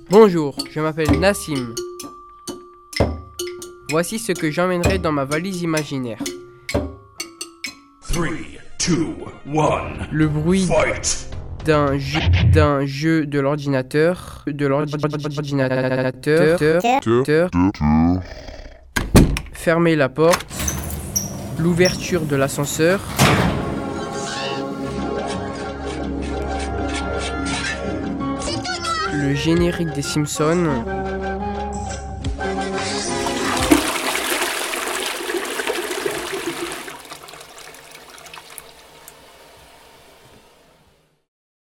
Bonjour, je m'appelle Nassim. Voici ce que j'emmènerai dans ma valise imaginaire. 3, 2, 1. Le bruit Fight. d'un jeu de l'ordinateur, fermer la porte, l'ouverture de l'ascenseur, le générique des Simpsons,